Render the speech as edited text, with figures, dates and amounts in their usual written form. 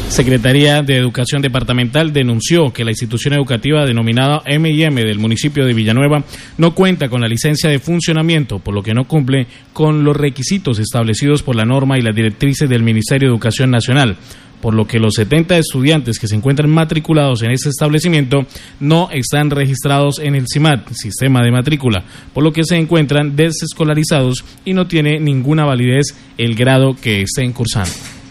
Secretaría de Educación Departamental denunció que la institución educativa denominada M&M del municipio de Villanueva no cuenta con la licencia de funcionamiento, por lo que no cumple con los requisitos establecidos por la norma y las directrices del Ministerio de Educación Nacional, por lo que los 70 estudiantes que se encuentran matriculados en este establecimiento no están registrados en el SIMAT, Sistema de Matrícula, por lo que se encuentran desescolarizados y no tiene ninguna validez el grado que estén cursando.